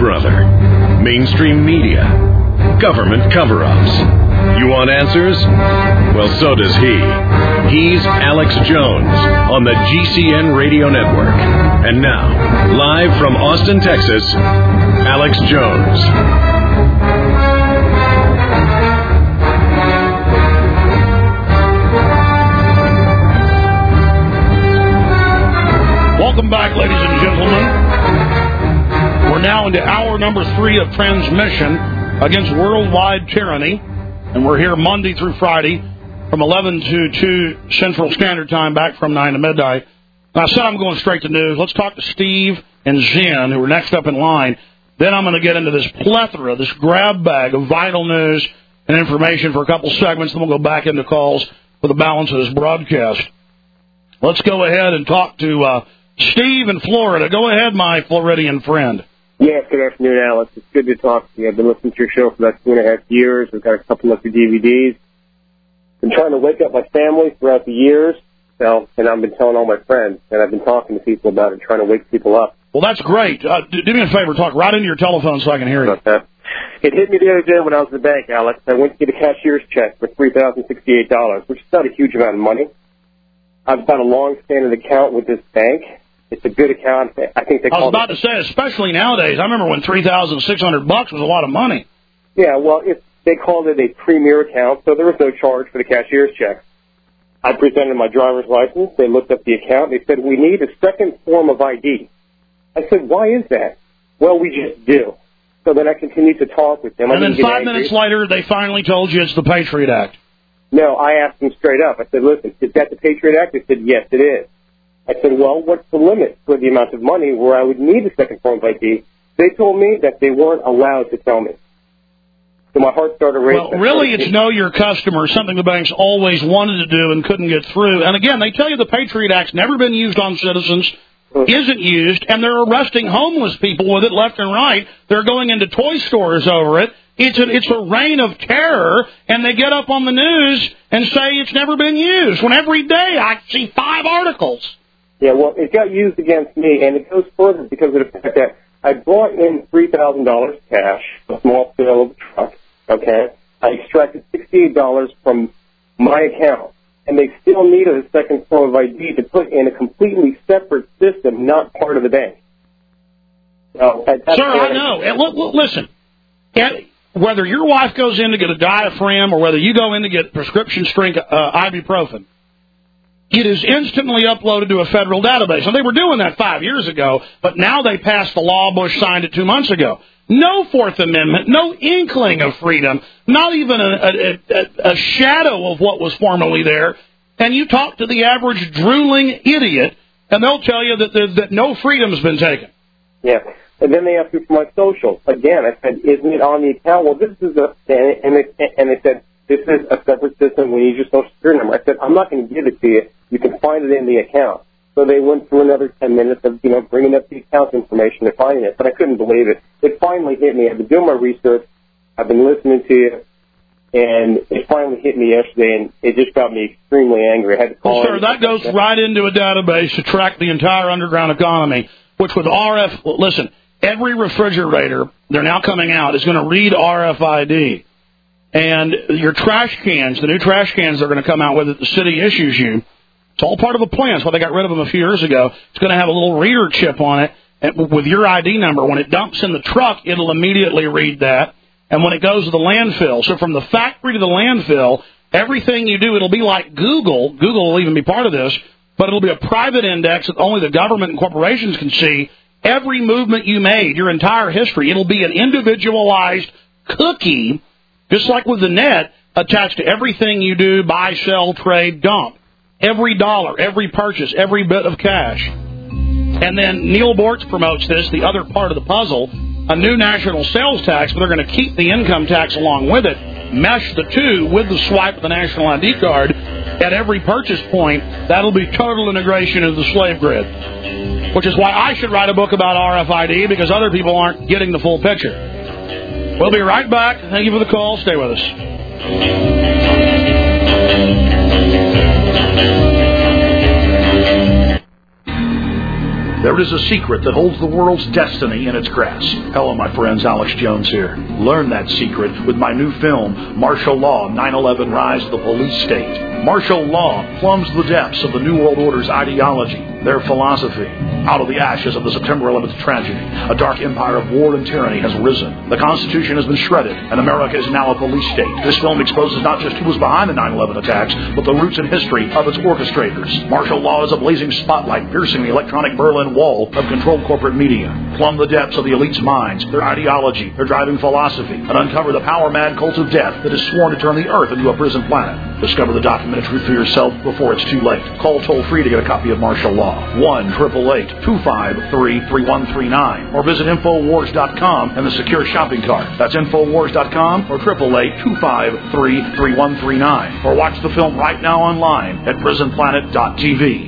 brother? Mainstream media? Government cover-ups? You want answers? Well, so does he. He's Alex Jones on the GCN Radio Network. And now, live from Austin, Texas, Alex Jones. Welcome back, ladies and gentlemen. We're now into hour number 3 of transmission against worldwide tyranny. And we're here Monday through Friday from 11 to 2 Central Standard Time, back from 9 to midnight. And I said I'm going straight to news. Let's talk to Steve and Zen, who are next up in line. Then I'm going to get into this plethora, this grab bag of vital news and information for a couple segments. Then we'll go back into calls for the balance of this broadcast. Let's go ahead and talk to Steve in Florida. Go ahead, my Floridian friend. Yes, good afternoon, Alex. It's good to talk to you. I've been listening to your show for about 2.5 years. We've got a couple of your DVDs. Been trying to wake up my family throughout the years, and I've been telling all my friends, and I've been talking to people about it, trying to wake people up. Well, that's great. Do me a favor, talk right into your telephone so I can hear you. Okay. It hit me the other day when I was in the bank, Alex. I went to get a cashier's check for $3,068, which is not a huge amount of money. I've got a long-standing account with this bank. It's a good account. I think they call it. I was about to say, especially nowadays. I remember when $3,600 was a lot of money. Yeah, well, they called it a premier account, so there was no charge for the cashier's check. I presented my driver's license. They looked up the account. They said, we need a second form of ID. I said, why is that? Well, we just do. So then I continued to talk with them. And then 5 minutes later, they finally told you it's the Patriot Act. No, I asked them straight up. I said, listen, is that the Patriot Act? They said, yes, it is. I said, well, what's the limit for the amount of money where I would need a second form of ID? They told me that they weren't allowed to tell me. So my heart started racing. Well, really, it's know your customer, something the banks always wanted to do and couldn't get through. And again, they tell you the Patriot Act's never been used on citizens, isn't used, and they're arresting homeless people with it left and right. They're going into toy stores over it. It's a reign of terror, and they get up on the news and say it's never been used, when every day I see 5 articles. Yeah, well, it got used against me, and it goes further because of the fact that I brought in $3,000 cash, a small sale of the truck, okay? I extracted $68 from my account, and they still needed a second form of ID to put in a completely separate system, not part of the bank. So, sir, I know. And listen, whether your wife goes in to get a diaphragm or whether you go in to get prescription strength ibuprofen, it is instantly uploaded to a federal database. And they were doing that 5 years ago, but now they passed the law. Bush signed it 2 months ago. No Fourth Amendment, no inkling of freedom, not even a shadow of what was formerly there. And you talk to the average drooling idiot, and they'll tell you that no freedom's been taken. Yeah. And then they asked me for my social. Again, I said, isn't it on the account? Well, this is and they said, this is a separate system. We need your social security number. I said, I'm not going to give it to you. You can find it in the account. So they went through another 10 minutes of, bringing up the account information and finding it. But I couldn't believe it. It finally hit me. I've been doing my research. I've been listening to you. And it finally hit me yesterday, and it just got me extremely angry. I had to call. Well, sir, that goes right into a database to track the entire underground economy, which with listen, every refrigerator, they're now coming out, is going to read RFID. And your trash cans, the new trash cans they're going to come out with that the city issues you, it's all part of a plan. That's why they got rid of them a few years ago. It's going to have a little reader chip on it with your ID number. When it dumps in the truck, it'll immediately read that. And when it goes to the landfill, so from the factory to the landfill, everything you do, it'll be like Google. Google will even be part of this, but it'll be a private index that only the government and corporations can see. Every movement you made, your entire history, it'll be an individualized cookie, just like with the net, attached to everything you do, buy, sell, trade, dump. Every dollar, every purchase, every bit of cash. And then Neil Bortz promotes this, the other part of the puzzle, a new national sales tax, but they're going to keep the income tax along with it, mesh the two with the swipe of the national ID card at every purchase point. That'll be total integration into the slave grid, which is why I should write a book about RFID, because other people aren't getting the full picture. We'll be right back. Thank you for the call. Stay with us. There is a secret that holds the world's destiny in its grasp. Hello, my friends. Alex Jones here. Learn that secret with my new film, Martial Law, 9/11 Rise of the Police State. Martial law plumbs the depths of the New World Order's ideology, their philosophy. Out of the ashes of the September 11th tragedy, a dark empire of war and tyranny has risen. The Constitution has been shredded, and America is now a police state. This film exposes not just who was behind the 9/11 attacks, but the roots and history of its orchestrators. Martial law is a blazing spotlight piercing the electronic Berlin Wall of controlled corporate media. Plumb the depths of the elite's minds, their ideology, their driving philosophy, and uncover the power-mad cult of death that is sworn to turn the Earth into a prison planet. Discover the documented truth for yourself before it's too late. Call toll-free to get a copy of Martial Law. 1-888-253-3139. Or visit Infowars.com and the secure shopping cart. That's Infowars.com or 888-253-3139. Or watch the film right now online at prisonplanet.tv.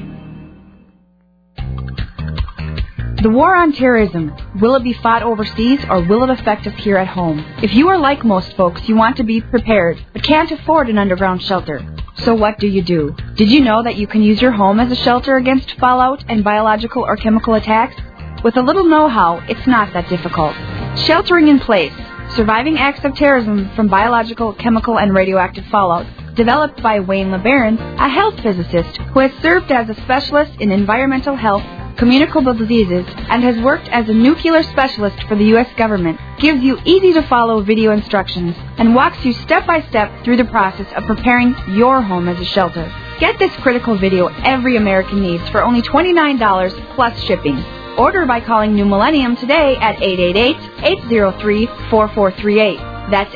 The war on terrorism, will it be fought overseas or will it affect us here at home? If you are like most folks, you want to be prepared, but can't afford an underground shelter. So what do? Did you know that you can use your home as a shelter against fallout and biological or chemical attacks? With a little know-how, it's not that difficult. Sheltering in Place, Surviving Acts of Terrorism from Biological, Chemical, and Radioactive Fallout, developed by Wayne LeBaron, a health physicist who has served as a specialist in environmental health, communicable diseases, and has worked as a nuclear specialist for the U.S. government, gives you easy-to-follow video instructions and walks you step-by-step through the process of preparing your home as a shelter. Get this critical video every American needs for only $29 plus shipping. Order by calling New Millennium today at 888-803-4438. That's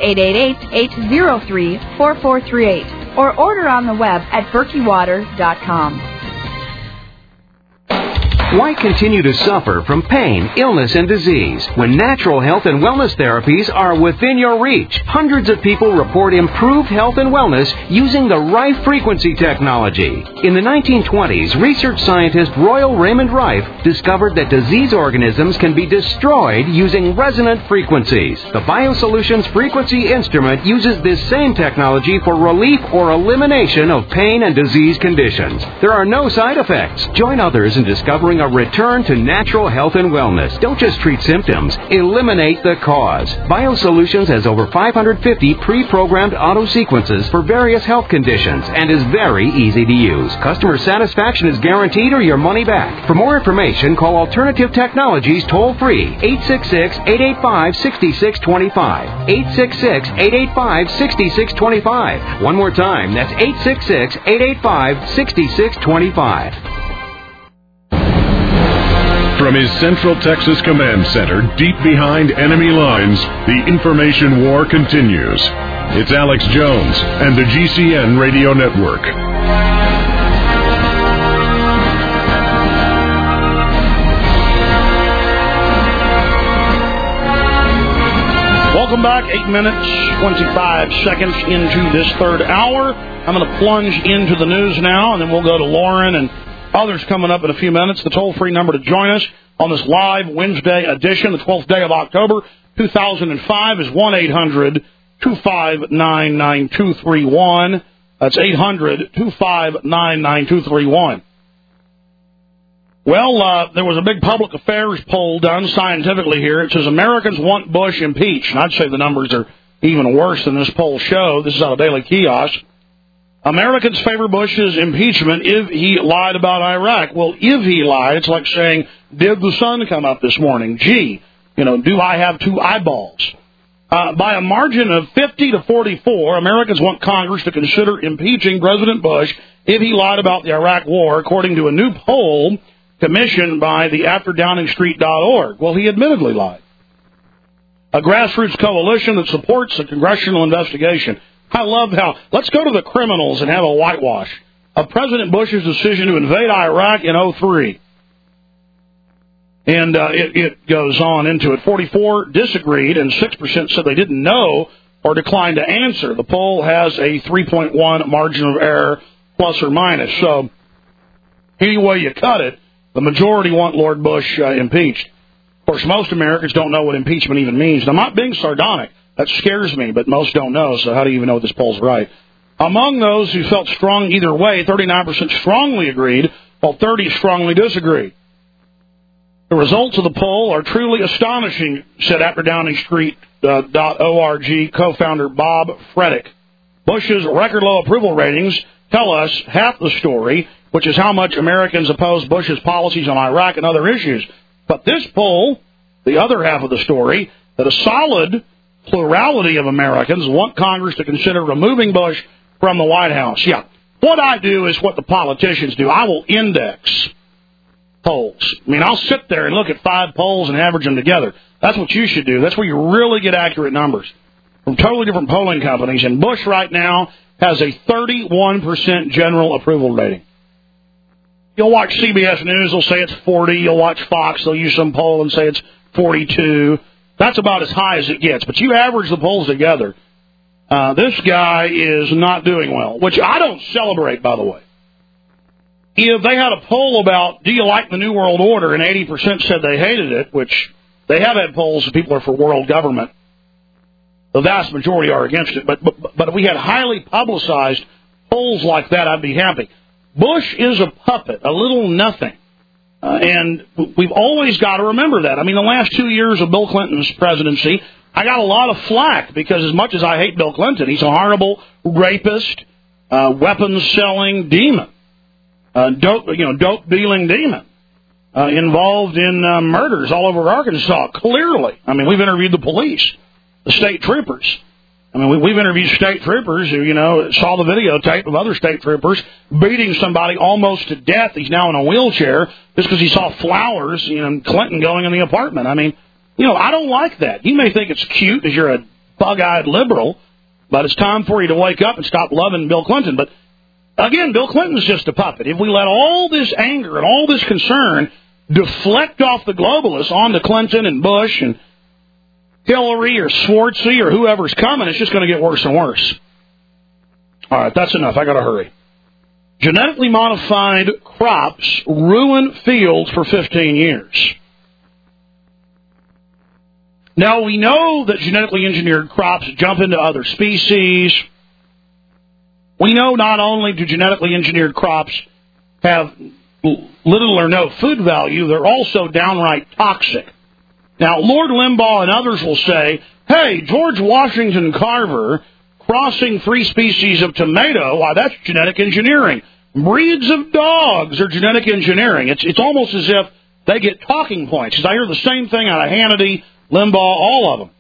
888-803-4438. Or order on the web at berkeywater.com. Why continue to suffer from pain, illness, and disease when natural health and wellness therapies are within your reach? Hundreds of people report improved health and wellness using the Rife frequency technology. In the 1920s, research scientist Royal Raymond Rife discovered that disease organisms can be destroyed using resonant frequencies. The BioSolutions frequency instrument uses this same technology for relief or elimination of pain and disease conditions. There are no side effects. Join others in discovering a return to natural health and wellness. Don't just treat symptoms. Eliminate the cause. BioSolutions has over 550 pre-programmed auto-sequences for various health conditions and is very easy to use. Customer satisfaction is guaranteed or your money back. For more information, call Alternative Technologies toll-free 866-885-6625. 866-885-6625. One more time, that's 866-885-6625. From his Central Texas Command Center, deep behind enemy lines, the information war continues. It's Alex Jones and the GCN Radio Network. Welcome back. 8 minutes, 25 seconds into this third hour. I'm going to plunge into the news now, and then we'll go to Lauren and others coming up in a few minutes. The toll-free number to join us on this live Wednesday edition, the 12th day of October, 2005, is 1-800-259-9231. That's 800-259-9231. Well, there was a big public affairs poll done scientifically here. It says Americans want Bush impeached. And I'd say the numbers are even worse than this poll showed. This is out of Daily Kiosk. Americans favor Bush's impeachment if he lied about Iraq. Well, if he lied, it's like saying, did the sun come up this morning? Gee, do I have two eyeballs? By a margin of 50-44, Americans want Congress to consider impeaching President Bush if he lied about the Iraq war, according to a new poll commissioned by the AfterDowningstreet.org. Well, he admittedly lied. A grassroots coalition that supports a congressional investigation. I love how, let's go to the criminals and have a whitewash of President Bush's decision to invade Iraq in 2003. And it goes on into it. 44 disagreed and 6% said they didn't know or declined to answer. The poll has a 3.1 margin of error, plus or minus. So any way you cut it, the majority want Lord Bush impeached. Of course, most Americans don't know what impeachment even means. And I'm not being sardonic. That scares me, but most don't know, so how do you even know if this poll's right? Among those who felt strong either way, 39% strongly agreed, while 30% strongly disagreed. The results of the poll are truly astonishing, said AfterDowningStreet.org co-founder Bob Freddick. Bush's record low approval ratings tell us half the story, which is how much Americans oppose Bush's policies on Iraq and other issues. But this poll, the other half of the story, that a solid plurality of Americans want Congress to consider removing Bush from the White House. Yeah, what I do is what the politicians do. I will index polls. I mean, I'll sit there and look at 5 polls and average them together. That's what you should do. That's where you really get accurate numbers from totally different polling companies. And Bush right now has a 31% general approval rating. You'll watch CBS News, they'll say it's 40. You'll watch Fox, they'll use some poll and say it's 42. That's about as high as it gets. But you average the polls together, this guy is not doing well, which I don't celebrate, by the way. If they had a poll about, do you like the New World Order, and 80% said they hated it, which they have had polls of people are for world government. The vast majority are against it. But if we had highly publicized polls like that, I'd be happy. Bush is a puppet, a little nothing. And we've always got to remember that. I mean, the last 2 years of Bill Clinton's presidency, I got a lot of flack because as much as I hate Bill Clinton, he's a horrible rapist, weapons-selling demon. Dope dealing demon involved in murders all over Arkansas, clearly. I mean, we've interviewed the police, the state troopers. I mean, we've interviewed state troopers who, saw the videotape of other state troopers beating somebody almost to death. He's now in a wheelchair just because he saw flowers, Clinton going in the apartment. I mean, I don't like that. You may think it's cute because you're a bug-eyed liberal, but it's time for you to wake up and stop loving Bill Clinton. But again, Bill Clinton's just a puppet. If we let all this anger and all this concern deflect off the globalists onto Clinton and Bush and Hillary or Swartzy or whoever's coming, it's just going to get worse and worse. All right, that's enough. I got to hurry. Genetically modified crops ruin fields for 15 years. Now, we know that genetically engineered crops jump into other species. We know not only do genetically engineered crops have little or no food value, they're also downright toxic. Now, Lord Limbaugh and others will say, hey, George Washington Carver crossing 3 species of tomato, why, that's genetic engineering. Breeds of dogs are genetic engineering. It's almost as if they get talking points. Because I hear the same thing out of Hannity, Limbaugh, all of them.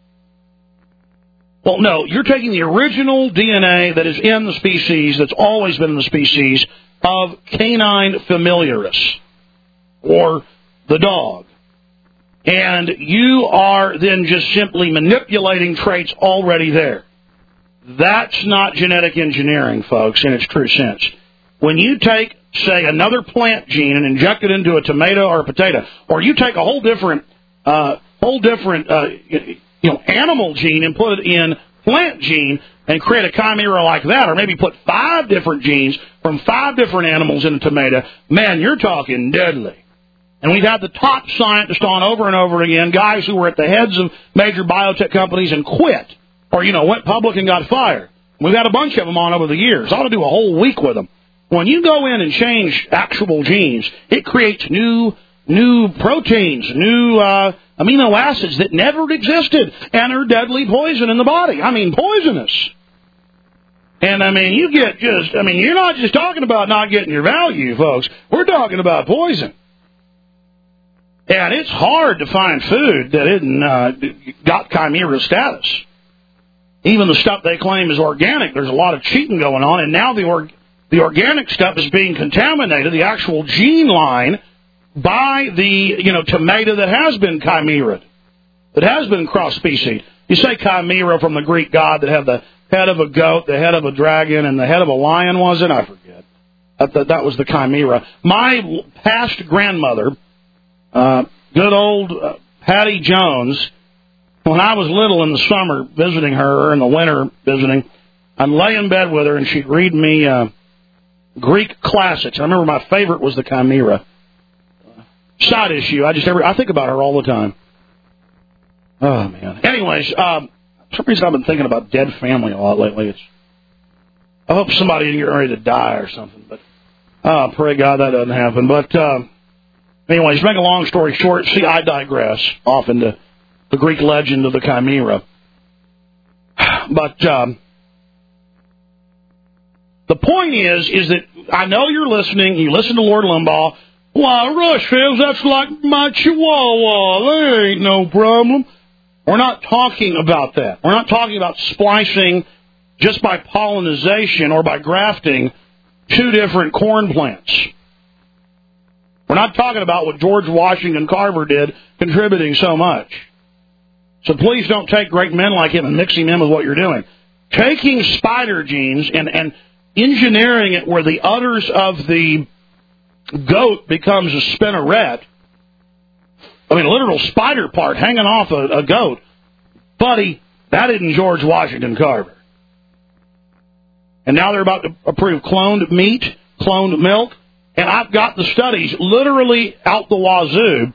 Well, no, you're taking the original DNA that is in the species, that's always been in the species, of canine familiaris, or the dog. And you are then just simply manipulating traits already there. That's not genetic engineering, folks, in its true sense. When you take, say, another plant gene and inject it into a tomato or a potato, or you take a whole different animal gene and put it in plant gene and create a chimera like that, or maybe put 5 different genes from 5 different animals in a tomato, man, you're talking deadly. And we've had the top scientists on over and over again, guys who were at the heads of major biotech companies and quit, or, went public and got fired. We've had a bunch of them on over the years. I ought to do a whole week with them. When you go in and change actual genes, it creates new proteins, new amino acids that never existed and are deadly poison in the body. I mean, poisonous. And, you're not just talking about not getting your value, folks. We're talking about poison. And it's hard to find food that isn't got chimera status. Even the stuff they claim is organic, there's a lot of cheating going on, and now the organic stuff is being contaminated, the actual gene line, by the tomato that has been chimeraed, that has been cross-species. You say chimera from the Greek god that had the head of a goat, the head of a dragon, and the head of a lion, was it? I forget. That was the chimera. My past grandmother, good old Patty Jones, when I was little in the summer visiting her, or in the winter visiting, I'd lay in bed with her and she'd read me Greek classics. I remember my favorite was the Chimera. Side issue. I think about her all the time. Oh, man. Anyways, for some reason I've been thinking about dead family a lot lately. I hope somebody didn't get ready to die or something. But pray God that doesn't happen. But Anyways, to make a long story short, see, I digress off into the Greek legend of the Chimera. But the point is that I know you're listening. You listen to Lord Limbaugh. Why, Rush, that's like my Chihuahua. There ain't no problem. We're not talking about that. We're not talking about splicing just by pollinization or by grafting two different corn plants. We're not talking about what George Washington Carver did, contributing so much. So please don't take great men like him and mix him in with what you're doing. Taking spider genes and engineering it where the udders of the goat becomes a spinneret. I mean, a literal spider part hanging off a goat. Buddy, that isn't George Washington Carver. And now they're about to approve cloned meat, cloned milk, and I've got the studies literally out the wazoo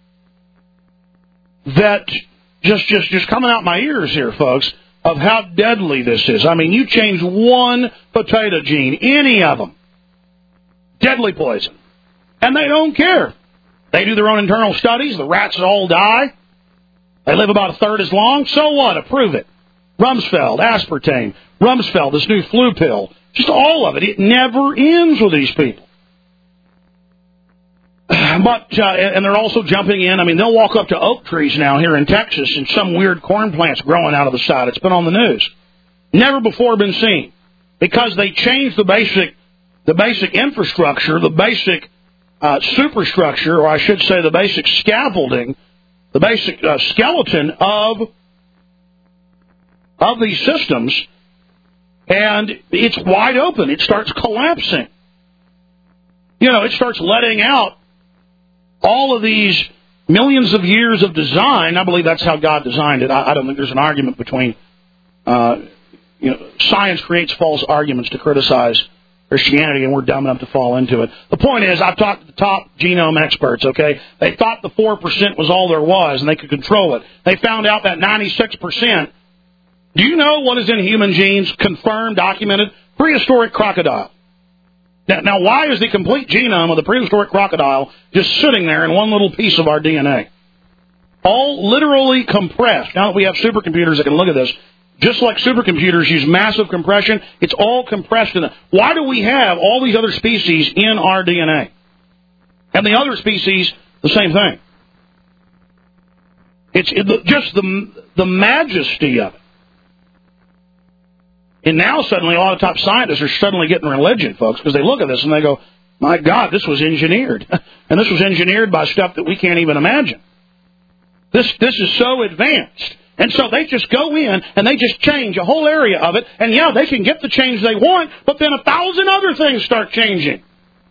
that just coming out my ears here, folks, of how deadly this is. I mean, you change one potato gene, any of them, deadly poison. And they don't care. They do their own internal studies. The rats all die. They live about a third as long. So what? Approve it. Rumsfeld, aspartame, Rumsfeld, this new flu pill, just all of it. It never ends with these people. But and they're also jumping in. I mean, they'll walk up to oak trees now here in Texas and some weird corn plants growing out of the side. It's been on the news. Never before been seen. Because they changed the basic infrastructure, the basic superstructure, or I should say the basic scaffolding, the basic skeleton of these systems, and it's wide open. It starts collapsing. You know, it starts letting out all of these millions of years of design. I believe that's how God designed it. I don't think there's an argument between, science creates false arguments to criticize Christianity, and we're dumb enough to fall into it. The point is, I've talked to the top genome experts, okay? They thought the 4% was all there was, and they could control it. They found out that 96%. Do you know what is in human genes? Confirmed, documented? Prehistoric crocodile. Now, why is the complete genome of the prehistoric crocodile just sitting there in one little piece of our DNA? All literally compressed. Now that we have supercomputers that can look at this, just like supercomputers use massive compression, it's all compressed in it. Why do we have all these other species in our DNA? And the other species, the same thing. It's just the majesty of it. And now suddenly a lot of top scientists are suddenly getting religion, folks, because they look at this and they go, my God, this was engineered. And this was engineered by stuff that we can't even imagine. This is so advanced. And so they just go in and they just change a whole area of it. And yeah, they can get the change they want, but then 1,000 other things start changing.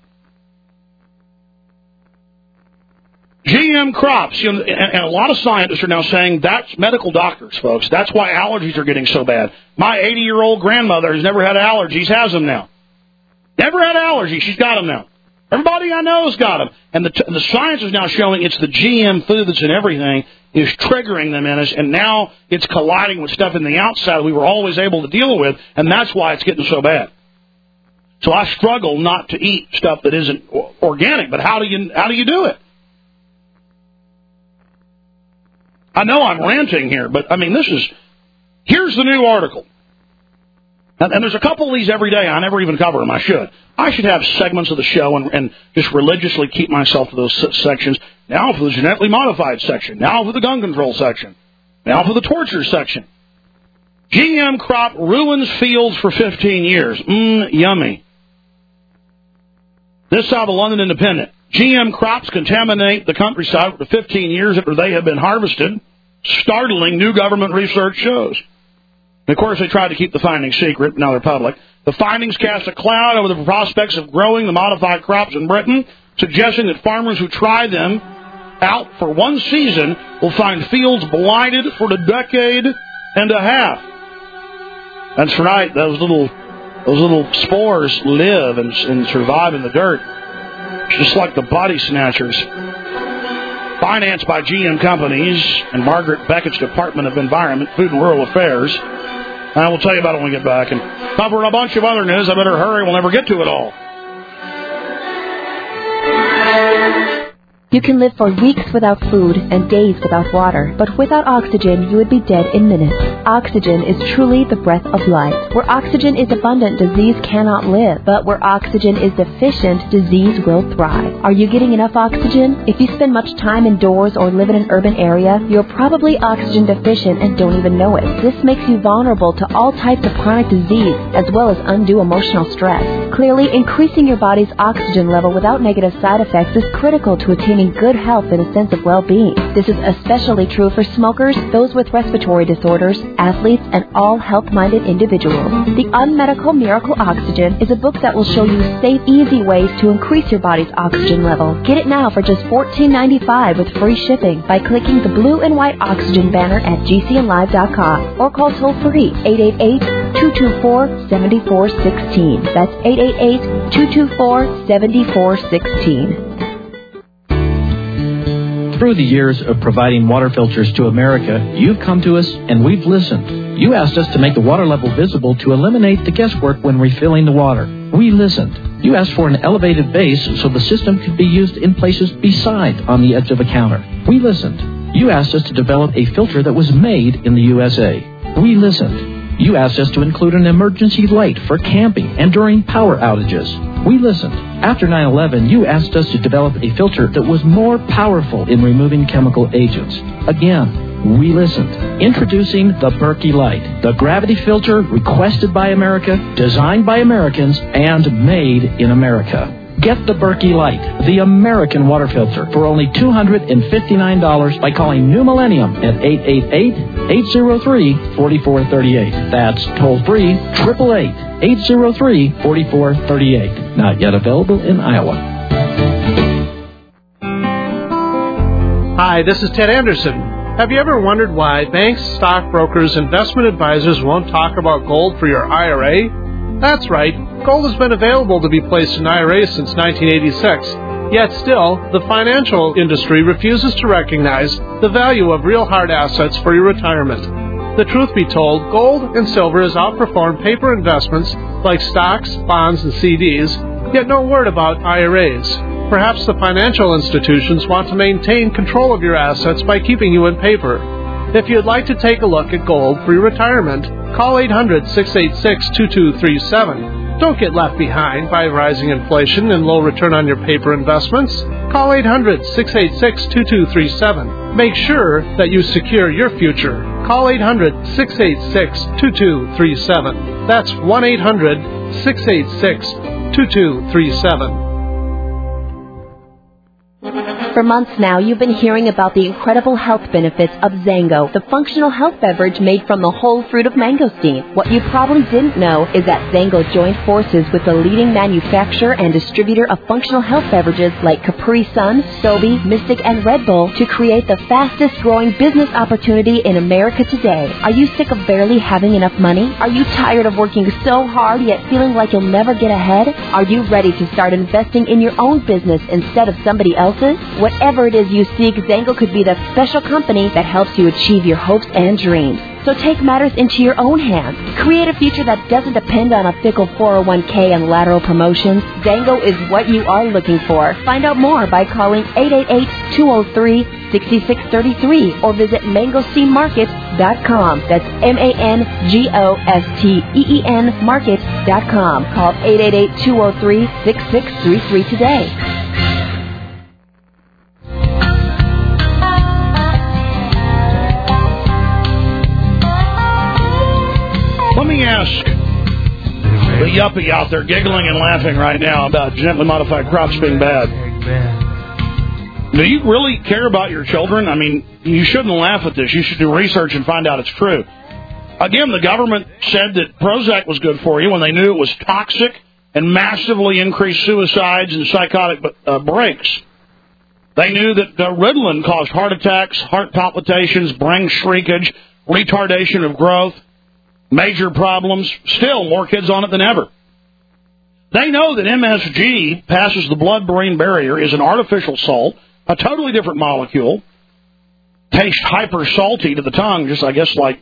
GM crops, and a lot of scientists are now saying that's medical doctors, folks. That's why allergies are getting so bad. My 80-year-old grandmother has never had allergies, has them now. Never had allergies, she's got them now. Everybody I know has got them. And the science is now showing it's the GM food that's in everything is triggering them in us, and now it's colliding with stuff in the outside we were always able to deal with, and that's why it's getting so bad. So I struggle not to eat stuff that isn't organic, but how do you do it? I know I'm ranting here, but I mean, here's the new article. And there's a couple of these every day. I never even cover them. I should have segments of the show and just religiously keep myself to those sections. Now for the genetically modified section. Now for the gun control section. Now for the torture section. GM crop ruins fields for 15 years. Yummy. This out of the London Independent. GM crops contaminate the countryside for 15 years after they have been harvested. Startling new government research shows. And of course, they tried to keep the findings secret, but now they're public. The findings cast a cloud over the prospects of growing the modified crops in Britain, suggesting that farmers who try them out for one season will find fields blighted for a decade and a half. That's right, those little spores live and survive in the dirt, just like the body snatchers. Financed by GM companies and Margaret Beckett's Department of Environment, Food and Rural Affairs. I will tell you about it when we get back. And covering a bunch of other news. I better hurry. We'll never get to it all. You can live for weeks without food and days without water, but without oxygen, you would be dead in minutes. Oxygen is truly the breath of life. Where oxygen is abundant, disease cannot live, but where oxygen is deficient, disease will thrive. Are you getting enough oxygen? If you spend much time indoors or live in an urban area, you're probably oxygen deficient and don't even know it. This makes you vulnerable to all types of chronic disease, as well as undue emotional stress. Clearly, increasing your body's oxygen level without negative side effects is critical to attaining good health and a sense of well-being. This is especially true for smokers, those with respiratory disorders, athletes, and all health-minded individuals. The Unmedical Miracle Oxygen is a book that will show you safe, easy ways to increase your body's oxygen level. Get it now for just $14.95 with free shipping by clicking the blue and white oxygen banner at GCNlive.com or call toll-free 888-224-7416. That's 888-224-7416. Through the years of providing water filters to America, you've come to us and we've listened. You asked us to make the water level visible to eliminate the guesswork when refilling the water. We listened. You asked for an elevated base so the system could be used in places beside on the edge of a counter. We listened. You asked us to develop a filter that was made in the USA. We listened. You asked us to include an emergency light for camping and during power outages. We listened. After 9/11, you asked us to develop a filter that was more powerful in removing chemical agents. Again, we listened. Introducing the Berkey Light, the gravity filter requested by America, designed by Americans, and made in America. Get the Berkey Light, the American water filter, for only $259 by calling New Millennium at 888-803-4438. That's toll-free, 888-803-4438. Not yet available in Iowa. Hi, this is Ted Anderson. Have you ever wondered why banks, stockbrokers, investment advisors won't talk about gold for your IRA? That's right. Gold has been available to be placed in IRAs since 1986. Yet still, the financial industry refuses to recognize the value of real hard assets for your retirement. The truth be told, gold and silver has outperformed paper investments like stocks, bonds, and CDs, yet no word about IRAs. Perhaps the financial institutions want to maintain control of your assets by keeping you in paper. If you'd like to take a look at gold for your retirement, call 800-686-2237. Don't get left behind by rising inflation and low return on your paper investments. Call 800-686-2237. Make sure that you secure your future. Call 800-686-2237. That's 1-800-686-2237. For months now, you've been hearing about the incredible health benefits of Zango, the functional health beverage made from the whole fruit of mangosteen. What you probably didn't know is that Zango joined forces with the leading manufacturer and distributor of functional health beverages like Capri Sun, Sobe, Mystic, and Red Bull to create the fastest growing business opportunity in America today. Are you sick of barely having enough money? Are you tired of working so hard yet feeling like you'll never get ahead? Are you ready to start investing in your own business instead of somebody else's? Whatever it is you seek, Zango could be the special company that helps you achieve your hopes and dreams. So take matters into your own hands. Create a future that doesn't depend on a fickle 401k and lateral promotions. Zango is what you are looking for. Find out more by calling 888-203-6633 or visit mangosteenmarket.com. That's MANGOSTEEN market.com. Call 888-203-6633 today. Let me ask the yuppie out there giggling and laughing right now about genetically modified crops being bad. Do you really care about your children? I mean, you shouldn't laugh at this. You should do research and find out it's true. Again, the government said that Prozac was good for you when they knew it was toxic and massively increased suicides and psychotic breaks. They knew that Ritalin caused heart attacks, heart palpitations, brain shrinkage, retardation of growth. Major problems, still more kids on it than ever. They know that MSG passes the blood-brain barrier, is an artificial salt, a totally different molecule, tastes hyper salty to the tongue, just I guess like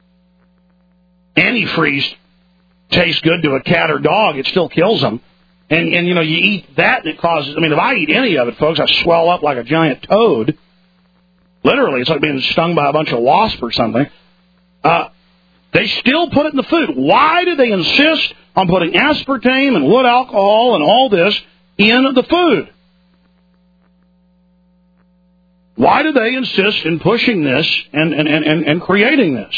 antifreeze tastes good to a cat or dog, it still kills them. And you eat that, and it causes, if I eat any of it, folks, I swell up like a giant toad. Literally, it's like being stung by a bunch of wasps or something. They still put it in the food. Why do they insist on putting aspartame and wood alcohol and all this in the food? Why do they insist in pushing this and creating this?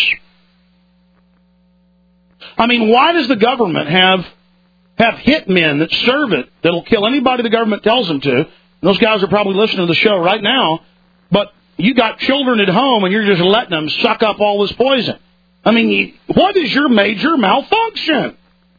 Why does the government have hitmen that serve it that'll kill anybody the government tells them to? And those guys are probably listening to the show right now, but you got children at home and you're just letting them suck up all this poison. What is your major malfunction?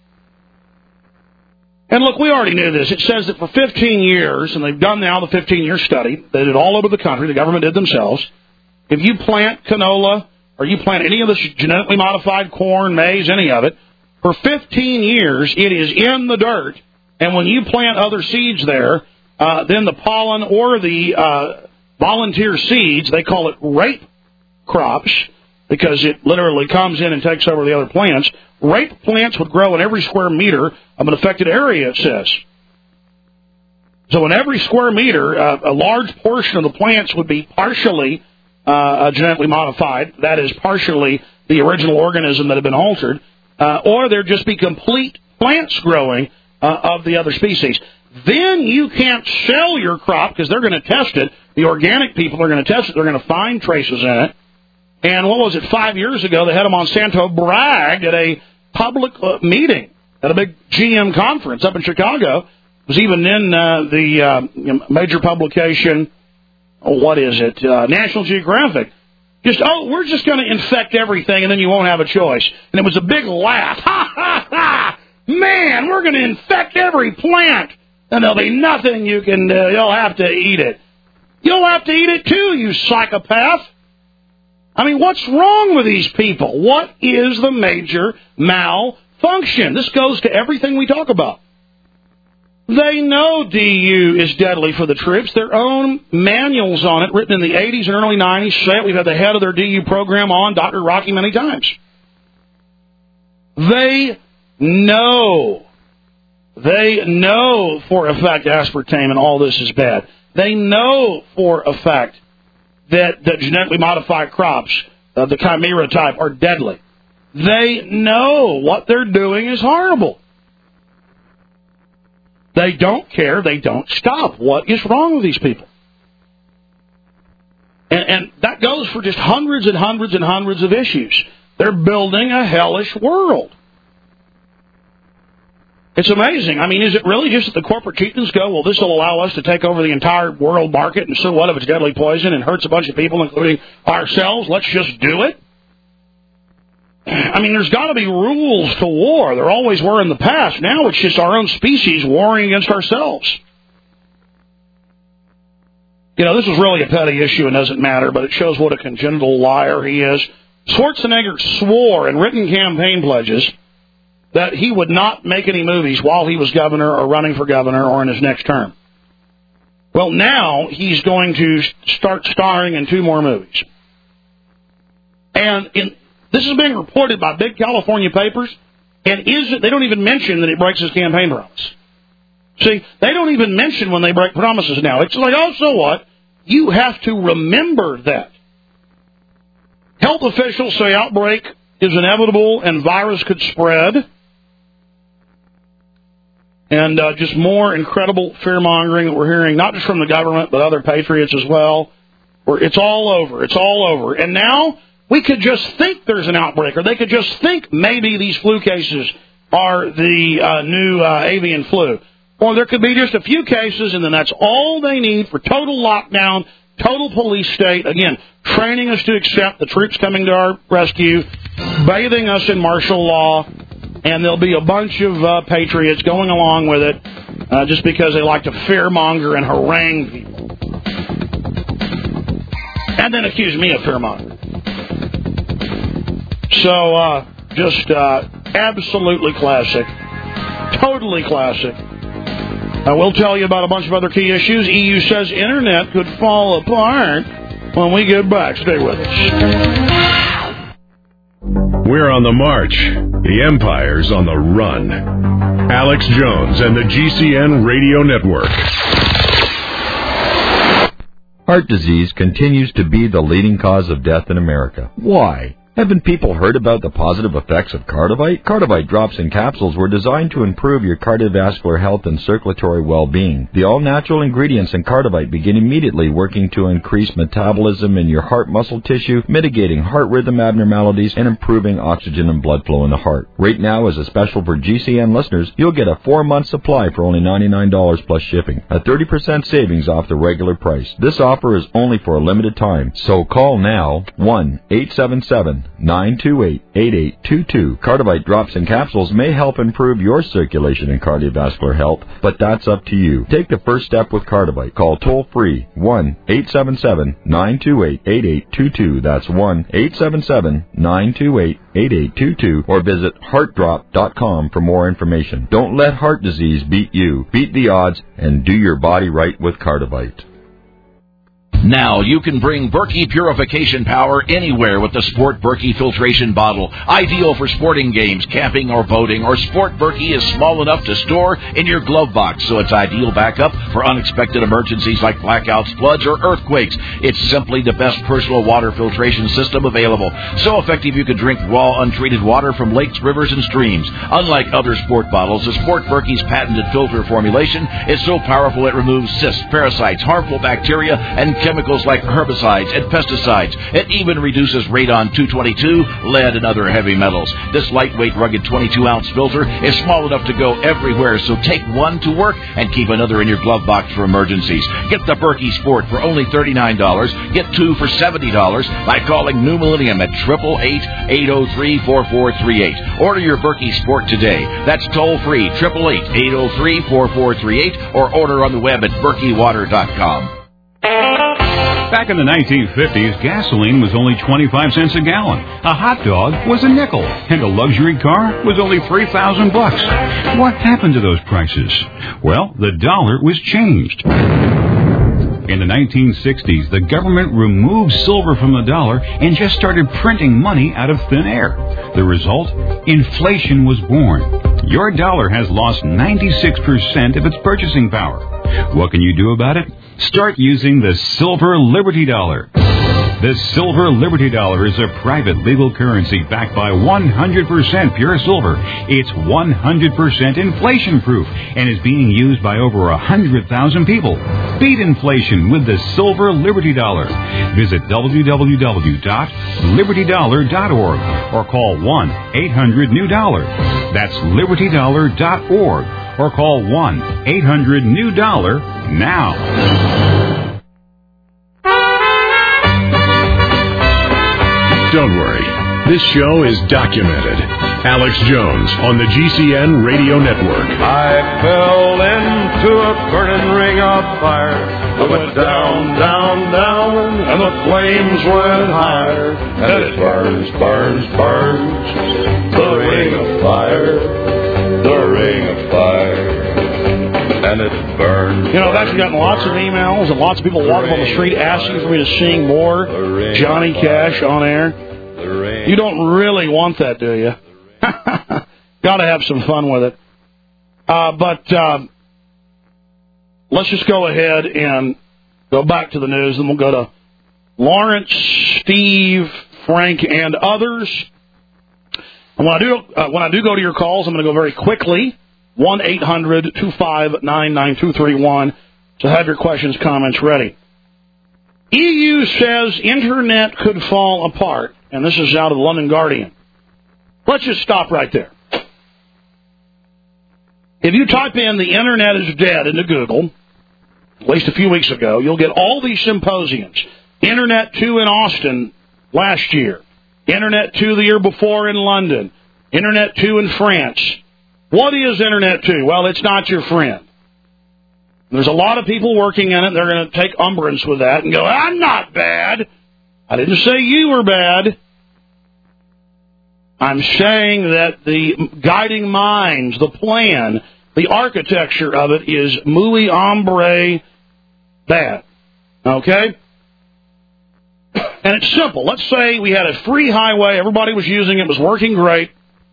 And look, we already knew this. It says that for 15 years, and they've done now the 15-year study, they did it all over the country, the government did themselves. If you plant canola or you plant any of the genetically modified corn, maize, any of it, for 15 years it is in the dirt. And when you plant other seeds there, then the pollen or the volunteer seeds, they call it rape crops, because it literally comes in and takes over the other plants. Rape plants would grow in every square meter of an affected area, it says. So in every square meter, a large portion of the plants would be partially genetically modified, that is, partially the original organism that had been altered, or there'd just be complete plants growing of the other species. Then you can't sell your crop because they're going to test it. The organic people are going to test it. They're going to find traces in it. And what was it, 5 years ago, the head of Monsanto bragged at a public meeting at a big GM conference up in Chicago. It was even in the major publication, National Geographic. We're just going to infect everything and then you won't have a choice. And it was a big laugh. Ha, ha, ha! Man, we're going to infect every plant and there'll be nothing you can do. You'll have to eat it. You'll have to eat it too, you psychopath. What's wrong with these people? What is the major malfunction? This goes to everything we talk about. They know DU is deadly for the troops. Their own manuals on it, written in the 80s and early 90s, say it. We've had the head of their DU program on, Dr. Rocky, many times. They know. They know for a fact aspartame and all this is bad. They know for a fact that the genetically modified crops of the Chimera type are deadly. They know what they're doing is horrible. They don't care. They don't stop. What is wrong with these people? And that goes for just hundreds and hundreds and hundreds of issues. They're building a hellish world. It's amazing. Is it really just that the corporate chieftains go, well, this will allow us to take over the entire world market, and so what if it's deadly poison and hurts a bunch of people, including ourselves? Let's just do it. There's got to be rules to war. There always were in the past. Now it's just our own species warring against ourselves. This is really a petty issue and doesn't matter, but it shows what a congenital liar he is. Schwarzenegger swore in written campaign pledges that he would not make any movies while he was governor or running for governor or in his next term. Well, now he's going to start starring in 2 more movies. And this is being reported by big California papers, and they don't even mention that he breaks his campaign promise. See, they don't even mention when they break promises now. It's like, oh, so what? You have to remember that. Health officials say outbreak is inevitable and virus could spread. And just more incredible fear-mongering that we're hearing, not just from the government, but other patriots as well. It's all over. It's all over. And now we could just think there's an outbreak, or they could just think maybe these flu cases are the new avian flu. Or there could be just a few cases, and then that's all they need for total lockdown, total police state. Again, training us to accept the troops coming to our rescue, bathing us in martial law, and there'll be a bunch of patriots going along with it just because they like to fearmonger and harangue people. And then accuse me of fearmongering. So, just absolutely classic. Totally classic. We'll tell you about a bunch of other key issues. EU says internet could fall apart when we get back. Stay with us. We're on the march. The Empire's on the run. Alex Jones and the GCN Radio Network. Heart disease continues to be the leading cause of death in America. Why? Haven't people heard about the positive effects of Cardivite? Cardivite drops and capsules were designed to improve your cardiovascular health and circulatory well-being. The all-natural ingredients in Cardivite begin immediately working to increase metabolism in your heart muscle tissue, mitigating heart rhythm abnormalities, and improving oxygen and blood flow in the heart. Right now, as a special for GCN listeners, you'll get a 4-month supply for only $99 plus shipping, a 30% savings off the regular price. This offer is only for a limited time, so call now, 1-877-928-8822. Cardivite drops and capsules may help improve your circulation and cardiovascular health, but that's up to you. Take the first step with Cardivite. Call toll-free 1-877-928-8822. That's 1-877-928-8822, or visit heartdrop.com for more information. Don't let heart disease beat you. Beat the odds and do your body right with Cardivite. Now you can bring Berkey purification power anywhere with the Sport Berkey filtration bottle. Ideal for sporting games, camping, or boating, or Sport Berkey is small enough to store in your glove box, so it's ideal backup for unexpected emergencies like blackouts, floods, or earthquakes. It's simply the best personal water filtration system available. So effective you can drink raw, untreated water from lakes, rivers, and streams. Unlike other sport bottles, the Sport Berkey's patented filter formulation is so powerful it removes cysts, parasites, harmful bacteria, and chemicals like herbicides and pesticides. It even reduces radon-222, lead, and other heavy metals. This lightweight, rugged 22-ounce filter is small enough to go everywhere, so take one to work and keep another in your glove box for emergencies. Get the Berkey Sport for only $39. Get two for $70 by calling New Millennium at 888-803-4438. Order your Berkey Sport today. That's toll-free, 888-803-4438, or order on the web at berkeywater.com. Back in the 1950s, gasoline was only 25 cents a gallon. A hot dog was a nickel, and a luxury car was only $3,000. What happened to those prices? Well, the dollar was changed. In the 1960s, the government removed silver from the dollar and just started printing money out of thin air. The result? Inflation was born. Your dollar has lost 96% of its purchasing power. What can you do about it? Start using the Silver Liberty Dollar. The Silver Liberty Dollar is a private legal currency backed by 100% pure silver. It's 100% inflation-proof and is being used by over 100,000 people. Beat inflation with the Silver Liberty Dollar. Visit www.libertydollar.org or call 1-800-NEW-DOLLAR. That's libertydollar.org or call 1-800-NEW-DOLLAR now. Don't worry. This show is documented. Alex Jones on the GCN Radio Network. I fell into a burning ring of fire. I went down, down, down, and the flames went higher. And it burns, burns, burns. The ring of fire. The ring of fire. And it burns. You know, I've actually gotten lots of emails and lots of people walking on the street asking for me to sing more Johnny Cash on air. You don't really want that, do you? Got to have some fun with it. But let's just go ahead and go back to the news, and we'll go to Lawrence, Steve, Frank, and others. And when I do go to your calls, I'm going to go very quickly. 1-800-259-9231. So have your questions, comments ready. EU says internet could fall apart, and this is out of the London Guardian. Let's just stop right there. If you type in the internet is dead into Google, at least a few weeks ago, you'll get all these symposiums. Internet 2 in Austin last year. Internet 2 the year before in London. Internet 2 in France. What is Internet 2? Well, it's not your friend. There's a lot of people working in it. They're going to take umbrance with that and go, I'm not bad. I didn't say you were bad. I'm saying that the guiding minds, the plan, the architecture of it is muy hombre bad. Okay? And it's simple. Let's say we had a free highway, everybody was using it, was working great,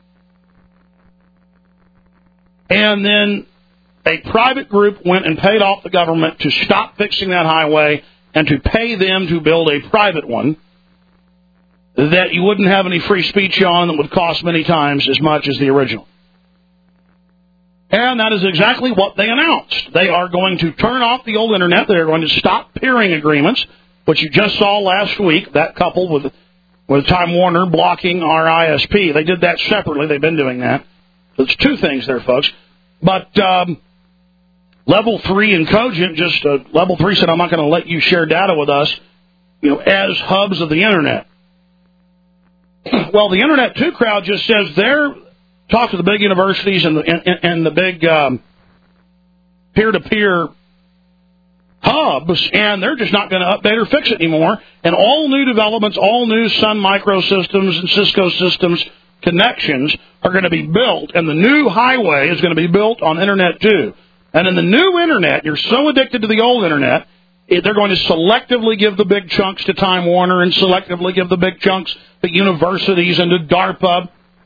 and then a private group went and paid off the government to stop fixing that highway and to pay them to build a private one that you wouldn't have any free speech on that would cost many times as much as the original. And that is exactly what they announced. They are going to turn off the old Internet. They are going to stop peering agreements, which you just saw last week, that coupled with Time Warner blocking our ISP. They did that separately. They've been doing that. So it's two things there, folks. But Level 3 and Cogent, Level 3 said, I'm not going to let you share data with us, as hubs of the Internet. Well, the Internet 2 crowd just says talk to the big universities and the big peer-to-peer hubs, and they're just not going to update or fix it anymore. And all new developments, all new Sun Microsystems and Cisco Systems connections are going to be built, and the new highway is going to be built on Internet 2. And in the new Internet, you're so addicted to the old Internet, they're going to selectively give the big chunks to Time Warner and selectively give the big chunks to universities and to DARPA,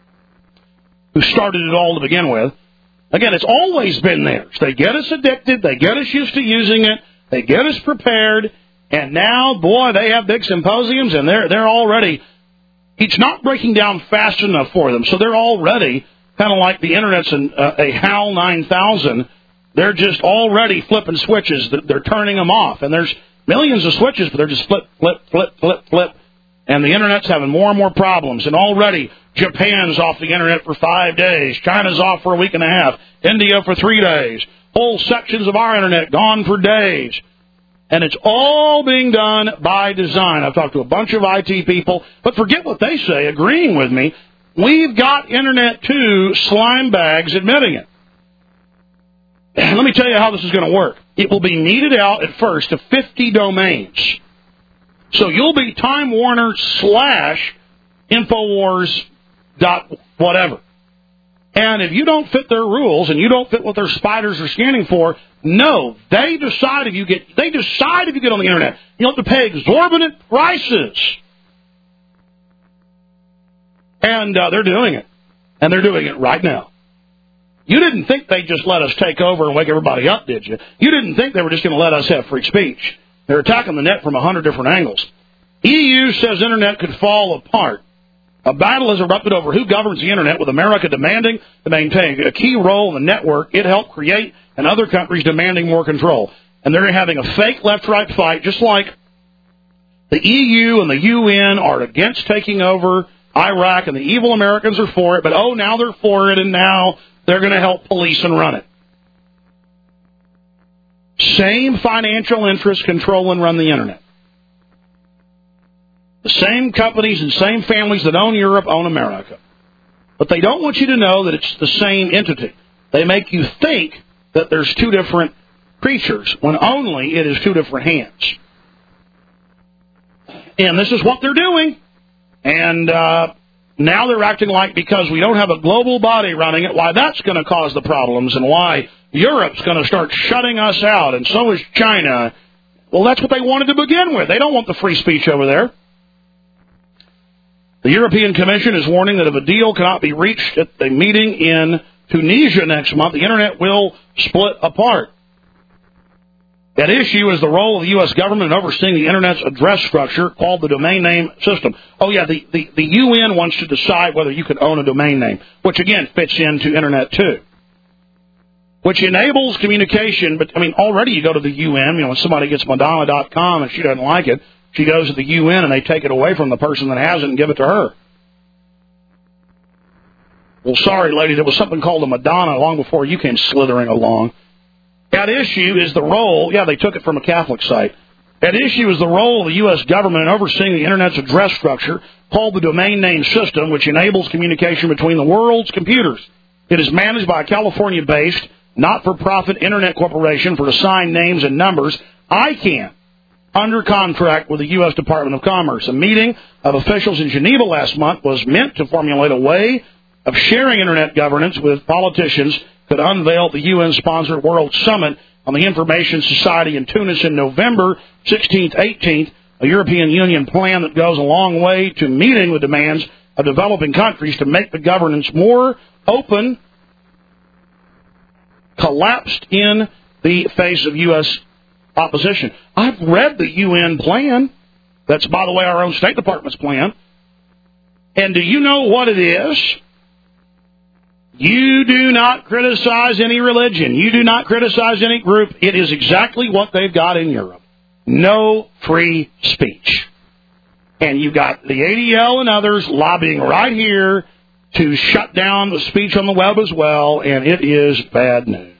who started it all to begin with. Again, it's always been theirs. They get us addicted. They get us used to using it. They get us prepared. And now, boy, they have big symposiums, and they're already... It's not breaking down fast enough for them, so they're already kind of like the Internet's a HAL 9000. They're just already flipping switches. They're turning them off. And there's millions of switches, but they're just flip, flip, flip, flip, flip. And the Internet's having more and more problems. And already Japan's off the Internet for 5 days. China's off for a week and a half. India for 3 days. Whole sections of our Internet gone for days. And it's all being done by design. I've talked to a bunch of IT people, but forget what they say, agreeing with me. We've got Internet 2 slime bags admitting it. And let me tell you how this is going to work. It will be meted out at first to 50 domains. So you'll be Time Warner / Infowars .whatever. And if you don't fit their rules and you don't fit what their spiders are scanning for, no, they decide if you get on the Internet. You have to pay exorbitant prices. And they're doing it. And they're doing it right now. You didn't think they'd just let us take over and wake everybody up, did you? You didn't think they were just going to let us have free speech. They're attacking the net from 100 different angles. EU says Internet could fall apart. A battle has erupted over who governs the Internet, with America demanding to maintain a key role in the network it helped create and other countries demanding more control. And they're having a fake left-right fight, just like the EU and the UN are against taking over Iraq, and the evil Americans are for it, but now they're for it, and now they're going to help police and run it. Same financial interests control and run the Internet. The same companies and same families that own Europe own America. But they don't want you to know that it's the same entity. They make you think that there's two different creatures, when only it is two different hands. And this is what they're doing. And now they're acting like because we don't have a global body running it, why that's going to cause the problems, and why Europe's going to start shutting us out, and so is China. Well, that's what they wanted to begin with. They don't want the free speech over there. The European Commission is warning that if a deal cannot be reached at the meeting in Tunisia next month, the Internet will split apart. At issue is the role of the U.S. government in overseeing the Internet's address structure, called the domain name system. Oh, yeah, the UN wants to decide whether you can own a domain name, which, again, fits into Internet 2, which enables communication. But, already you go to the UN, when somebody gets Madonna.com and she doesn't like it, she goes to the UN and they take it away from the person that has it and give it to her. Well, sorry, lady, there was something called a Madonna long before you came slithering along. At issue is the role, they took it from a Catholic site. At issue is the role of the U.S. government in overseeing the Internet's address structure, called the domain name system, which enables communication between the world's computers. It is managed by a California-based, not-for-profit Internet corporation for assigned names and numbers, ICANN, under contract with the U.S. Department of Commerce. A meeting of officials in Geneva last month was meant to formulate a way of sharing Internet governance with politicians could unveil the UN-sponsored World Summit on the Information Society in Tunis in November 16th, 18th, a European Union plan that goes a long way to meeting the demands of developing countries to make the governance more open, collapsed in the face of U.S. opposition. I've read the UN plan. That's, by the way, our own State Department's plan. And do you know what it is? You do not criticize any religion. You do not criticize any group. It is exactly what they've got in Europe. No free speech. And you've got the ADL and others lobbying right here to shut down the speech on the web as well, and it is bad news.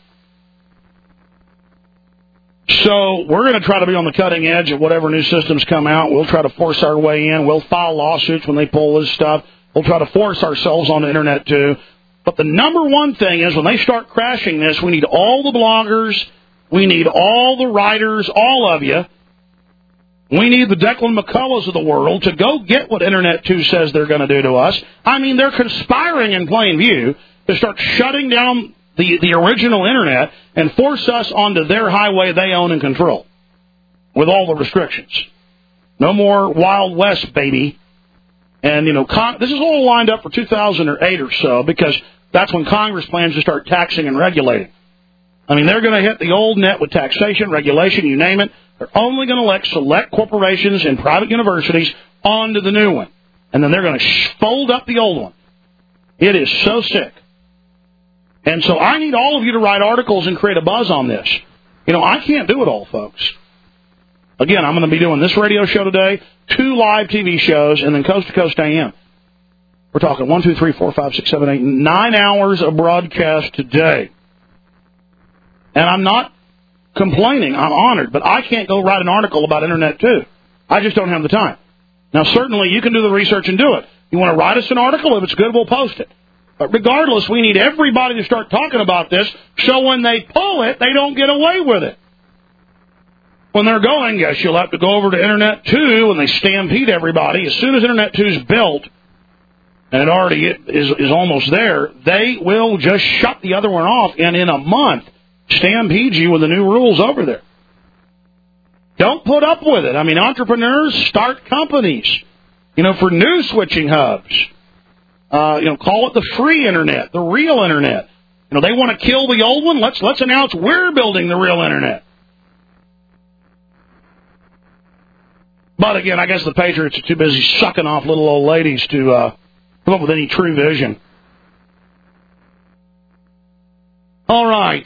So we're going to try to be on the cutting edge of whatever new systems come out. We'll try to force our way in. We'll file lawsuits when they pull this stuff. We'll try to force ourselves on the Internet, too. But the number one thing is when they start crashing this, we need all the bloggers, we need all the writers, all of you. We need the Declan McCulloughs of the world to go get what Internet 2 says they're going to do to us. I mean, they're conspiring in plain view to start shutting down the original Internet and force us onto their highway they own and control with all the restrictions. No more Wild West, baby. And, you know, this is all lined up for 2008 or so because that's when Congress plans to start taxing and regulating. I mean, they're going to hit the old net with taxation, regulation, you name it. They're only going to let select corporations and private universities onto the new one. And then they're going to fold up the old one. It is so sick. And so I need all of you to write articles and create a buzz on this. You know, I can't do it all, folks. Again, I'm going to be doing this radio show today, 2 live TV shows, and then Coast to Coast AM. We're talking 1, 2, 3, 4, 5, 6, 7, 8, 9 hours of broadcast today. And I'm not complaining. I'm honored. But I can't go write an article about Internet 2. I just don't have the time. Now, certainly, you can do the research and do it. You want to write us an article? If it's good, we'll post it. But regardless, we need everybody to start talking about this so when they pull it, they don't get away with it. When they're going, yes, you'll have to go over to Internet 2 and they stampede everybody. As soon as Internet 2 is built, and it already is almost there, they will just shut the other one off and in a month stampede you with the new rules over there. Don't put up with it. I mean, entrepreneurs start companies, you know, for new switching hubs. Call it the free Internet, the real Internet. You know, they want to kill the old one. Let's announce we're building the real Internet. But again, I guess the Patriots are too busy sucking off little old ladies to come up with any true vision. All right.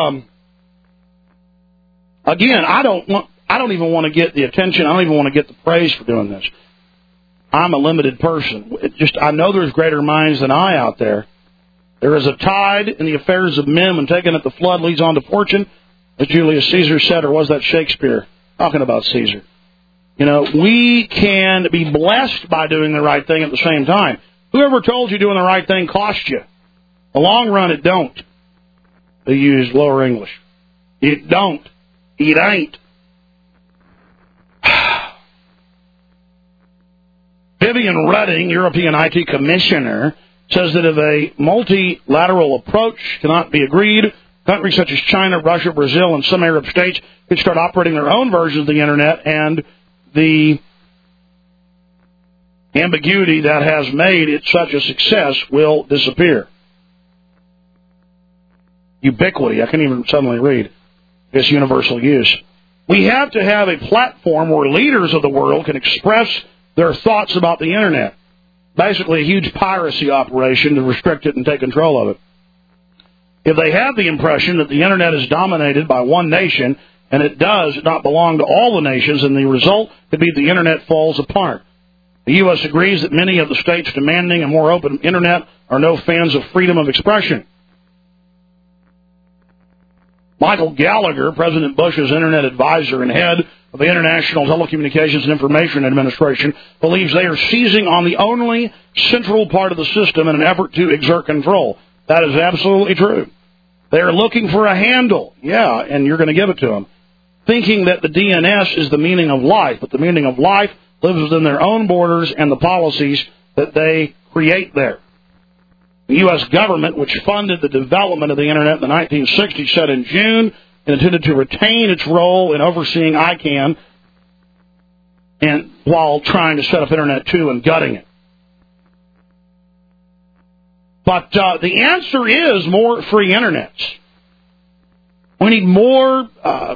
Again, I don't even want to get the attention. I don't even want to get the praise for doing this. I'm a limited person. I know there's greater minds than I out there. There is a tide in the affairs of men when taken at the flood leads on to fortune, as Julius Caesar said, or was that Shakespeare? Talking about Caesar. You know, we can be blessed by doing the right thing at the same time. Whoever told you doing the right thing cost you? In the long run, it don't. They use lower English. It don't. It ain't. Vivian Redding, European IT Commissioner, says that if a multilateral approach cannot be agreed, countries such as China, Russia, Brazil, and some Arab states could start operating their own versions of the Internet, and the ambiguity that has made it such a success will disappear. Ubiquity. I can't even suddenly read. It's universal use. We have to have a platform where leaders of the world can express their thoughts about the Internet. Basically a huge piracy operation to restrict it and take control of it. If they have the impression that the Internet is dominated by one nation, and it does not belong to all the nations, and the result could be the Internet falls apart. The U.S. agrees that many of the states demanding a more open Internet are no fans of freedom of expression. Michael Gallagher, President Bush's Internet advisor and head of the International Telecommunications and Information Administration, believes they are seizing on the only central part of the system in an effort to exert control. That is absolutely true. They are looking for a handle, and you're going to give it to them, thinking that the DNS is the meaning of life, but the meaning of life lives within their own borders and the policies that they create there. The U.S. government, which funded the development of the Internet in the 1960s, said in June it intended to retain its role in overseeing ICANN and while trying to set up Internet 2 and gutting it. But the answer is more free internets. We need more.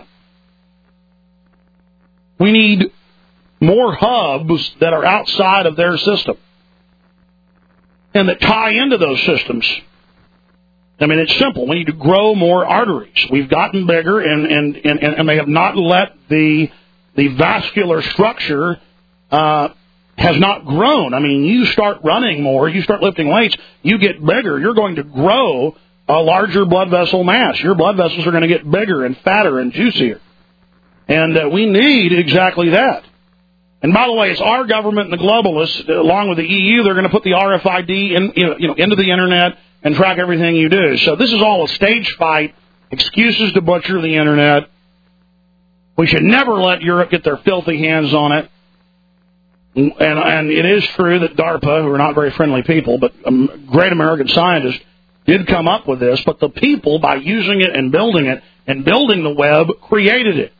We need more hubs that are outside of their system and that tie into those systems. I mean, it's simple. We need to grow more arteries. We've gotten bigger, and they have not let the vascular structure has not grown. I mean, you start running more, you start lifting weights, you get bigger. You're going to grow a larger blood vessel mass. Your blood vessels are going to get bigger and fatter and juicier. And we need exactly that. And by the way, it's our government and the globalists, along with the EU, they're going to put the RFID into the Internet and track everything you do. So this is all a stage fight, excuses to butcher the Internet. We should never let Europe get their filthy hands on it. And it is true that DARPA, who are not very friendly people, but great American scientists, did come up with this. But the people, by using it and building the web, created it.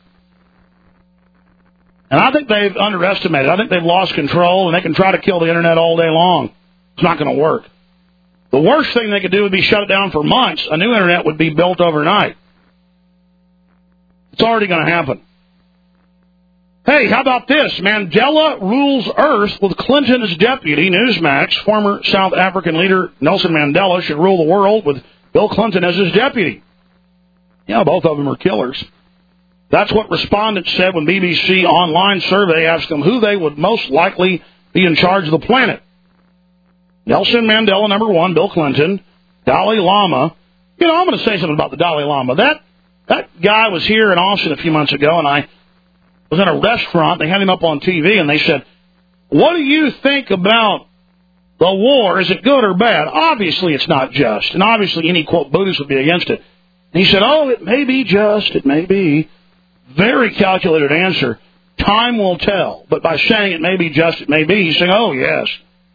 And I think they've underestimated. I think they've lost control, and they can try to kill the Internet all day long. It's not going to work. The worst thing they could do would be shut it down for months. A new Internet would be built overnight. It's already going to happen. Hey, how about this? Mandela rules Earth with Clinton as deputy. Newsmax, former South African leader Nelson Mandela should rule the world with Bill Clinton as his deputy. Yeah, both of them are killers. That's what respondents said when BBC Online survey asked them who they would most likely be in charge of the planet. Nelson Mandela, number one, Bill Clinton, Dalai Lama. You know, I'm going to say something about the Dalai Lama. That guy was here in Austin a few months ago, and I was in a restaurant. They had him up on TV, and they said, what do you think about the war? Is it good or bad? Obviously, it's not just. And obviously, any, quote, Buddhist would be against it. And he said, oh, it may be just. It may be. Very calculated answer. Time will tell. But by saying it may be just, it may be, he's saying, oh, yes.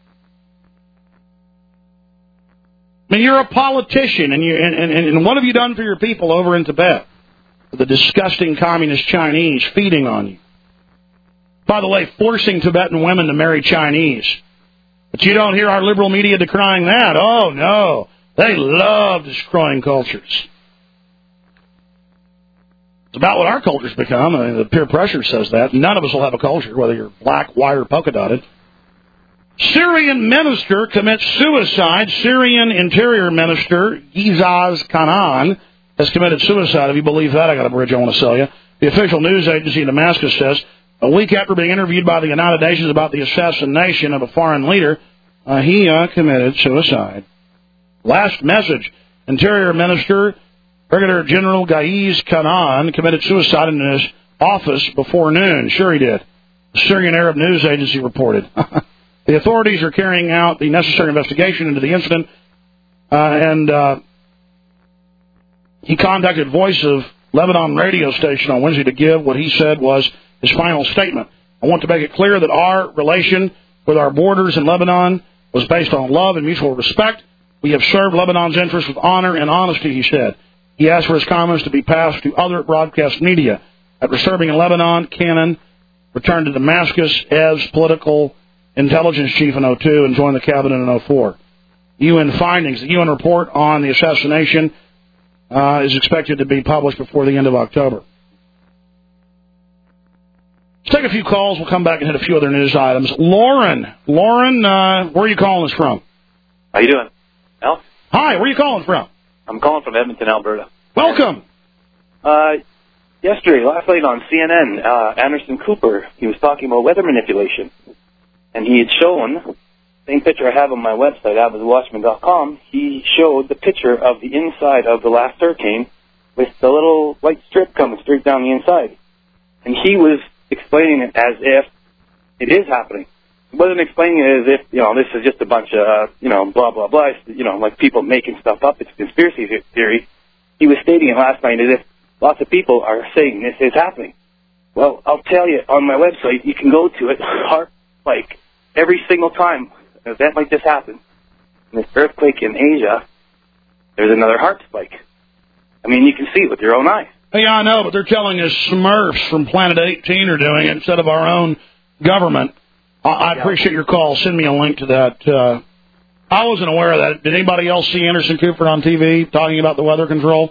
I mean, you're a politician, and what have you done for your people over in Tibet? The disgusting communist Chinese feeding on you. By the way, forcing Tibetan women to marry Chinese. But you don't hear our liberal media decrying that. Oh, no. They love destroying cultures. It's about what our culture's become. I mean, the peer pressure says that. None of us will have a culture, whether you're black, white, or polka-dotted. Syrian minister commits suicide. Syrian Interior Minister Gizaz Kanan has committed suicide. If you believe that, I got a bridge I want to sell you. The official news agency in Damascus says, a week after being interviewed by the United Nations about the assassination of a foreign leader, he committed suicide. Last message. Interior Minister Brigadier General Gaiz Kanan committed suicide in his office before noon. Sure he did. The Syrian Arab News Agency reported. The authorities are carrying out the necessary investigation into the incident, and he contacted Voice of Lebanon radio station on Wednesday to give what he said was his final statement. I want to make it clear that our relation with our borders in Lebanon was based on love and mutual respect. We have served Lebanon's interests with honor and honesty, he said. He asked for his comments to be passed to other broadcast media. After serving in Lebanon, Cannon returned to Damascus as political intelligence chief in 2002 and joined the cabinet in 2004. UN findings. The UN report on the assassination is expected to be published before the end of October. Let's take a few calls. We'll come back and hit a few other news items. Lauren, where are you calling us from? How you doing, Al? Hi, where are you calling from? I'm calling from Edmonton, Alberta. Welcome. Last night on CNN, Anderson Cooper, he was talking about weather manipulation. And he had shown, same picture I have on my website, AbbotsWatchman.com, he showed the picture of the inside of the last hurricane with the little white strip coming straight down the inside. And he was explaining it as if it is happening. He wasn't explaining it as if, this is just a bunch of, blah, blah, blah, like people making stuff up. It's a conspiracy theory. He was stating it last night as if lots of people are saying this is happening. Well, I'll tell you, on my website, you can go to it, like every single time an event like this happens, in this earthquake in Asia, there's another heart spike. I mean, you can see it with your own eyes. Yeah, I know, but they're telling us Smurfs from Planet 18 are doing it instead of our own government. I appreciate your call. Send me a link to that. I wasn't aware of that. Did anybody else see Anderson Cooper on TV talking about the weather control?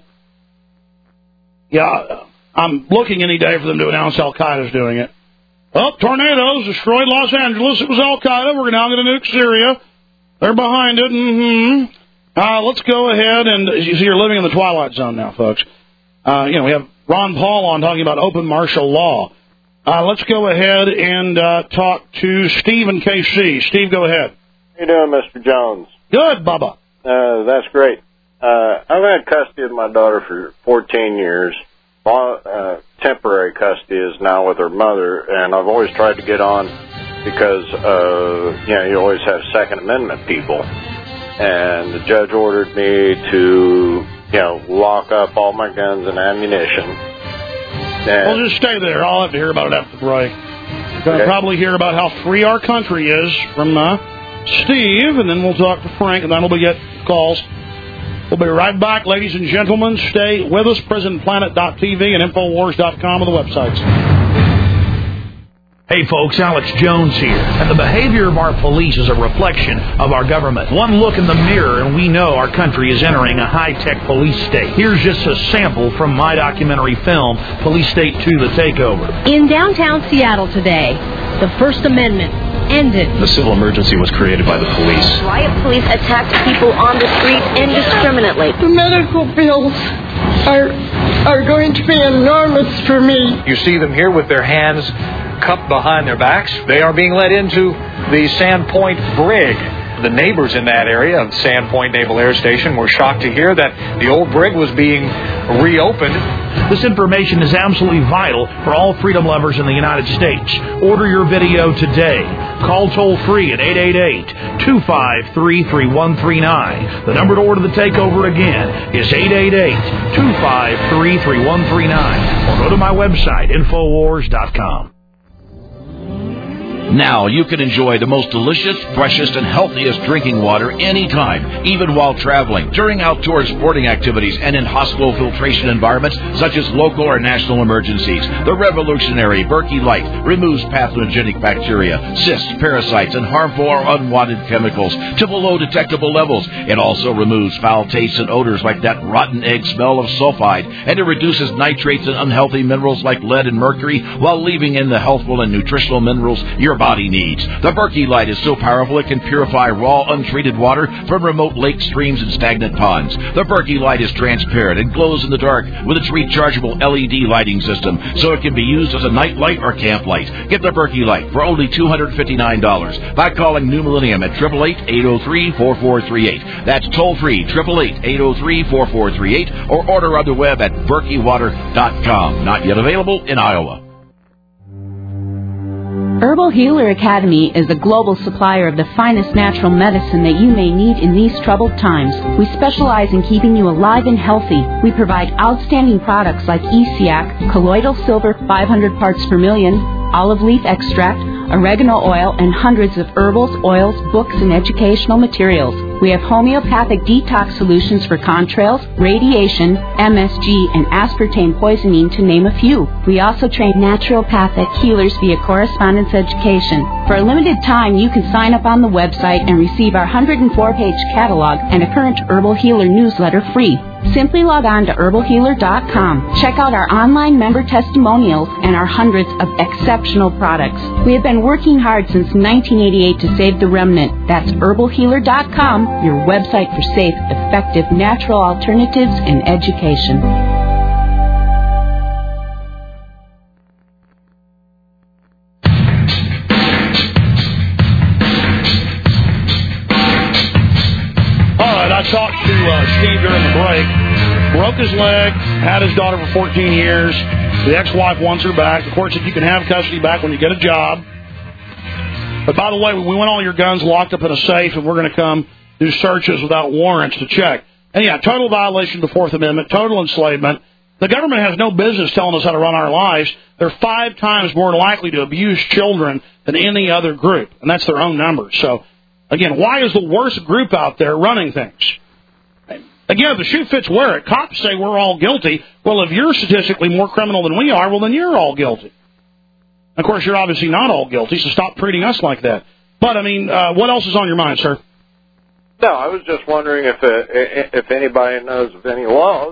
Yeah, I'm looking any day for them to announce Al-Qaeda's doing it. Oh, tornadoes destroyed Los Angeles. It was Al-Qaeda. We're now going to nuke Syria. They're behind it. Mm-hmm. Let's go ahead and, you see, you're living in the Twilight Zone now, folks. We have Ron Paul on talking about open martial law. Let's go ahead and talk to Steve in KC. Steve, go ahead. How you doing, Mr. Jones? Good, Bubba. That's great. I've had custody of my daughter for 14 years. Temporary custody is now with her mother, and I've always tried to get on because, you always have Second Amendment people. And the judge ordered me to, lock up all my guns and ammunition. Well, just stay there. I'll have to hear about it after the break. We're going to probably hear about how free our country is from Steve, and then we'll talk to Frank, and then we'll get calls. We'll be right back, ladies and gentlemen. Stay with us. PrisonPlanet.tv and Infowars.com are the websites. Hey folks, Alex Jones here, and the behavior of our police is a reflection of our government. One look in the mirror and we know our country is entering a high-tech police state. Here's just a sample from my documentary film, Police State 2: The Takeover. In downtown Seattle today, the First Amendment ended. The civil emergency was created by the police. Riot police attacked people on the street indiscriminately. The medical bills are going to be enormous for me. You see them here with their hands cupped behind their backs. They are being led into the Sandpoint Brig. The neighbors in that area of Sandpoint Naval Air Station were shocked to hear that the old brig was being reopened. This information is absolutely vital for all freedom lovers in the United States. Order your video today. Call toll-free at 888-253-3139. The number to order the takeover again is 888-253-3139. Or go to my website, Infowars.com. Now you can enjoy the most delicious, freshest, and healthiest drinking water anytime, even while traveling, during outdoor sporting activities, and in hospital filtration environments such as local or national emergencies. The revolutionary Berkey Light removes pathogenic bacteria, cysts, parasites, and harmful or unwanted chemicals to below detectable levels. It also removes foul tastes and odors like that rotten egg smell of sulfide, and it reduces nitrates and unhealthy minerals like lead and mercury while leaving in the healthful and nutritional minerals your body needs. The Berkey Light is so powerful it can purify raw, untreated water from remote lakes, streams, and stagnant ponds. The Berkey Light is transparent and glows in the dark with its rechargeable LED lighting system, so it can be used as a night light or camp light. Get the Berkey Light for only $259 by calling New Millennium at 888-803-4438. That's toll-free, 888-803-4438, or order on the web at berkeywater.com. Not yet available in Iowa. Herbal Healer Academy is a global supplier of the finest natural medicine that you may need in these troubled times. We specialize in keeping you alive and healthy. We provide outstanding products like ESIAC, colloidal silver 500 parts per million, olive leaf extract, oregano oil, and hundreds of herbals, oils, books, and educational materials. We have homeopathic detox solutions for contrails, radiation, MSG, and aspartame poisoning, to name a few. We also train naturopathic healers via correspondence education. For a limited time, you can sign up on the website and receive our 104-page catalog and a current Herbal Healer newsletter free. Simply log on to herbalhealer.com. Check out our online member testimonials and our hundreds of exceptional products. We have been working hard since 1988 to save the remnant. That's herbalhealer.com, your website for safe, effective, natural alternatives and education. I talked to Steve during the break. Broke his leg, had his daughter for 14 years. The ex-wife wants her back. Of course, if you can have custody back when you get a job. But by the way, we want all your guns locked up in a safe, and we're going to come do searches without warrants to check. And yeah, total violation of the Fourth Amendment, total enslavement. The government has no business telling us how to run our lives. They're 5 times more likely to abuse children than any other group, and that's their own numbers. So, again, why is the worst group out there running things? Again, if the shoe fits, wear it. Cops say we're all guilty. Well, if you're statistically more criminal than we are, well, then you're all guilty. Of course, you're obviously not all guilty, so stop treating us like that. But, I mean, what else is on your mind, sir? No, I was just wondering if anybody knows of any laws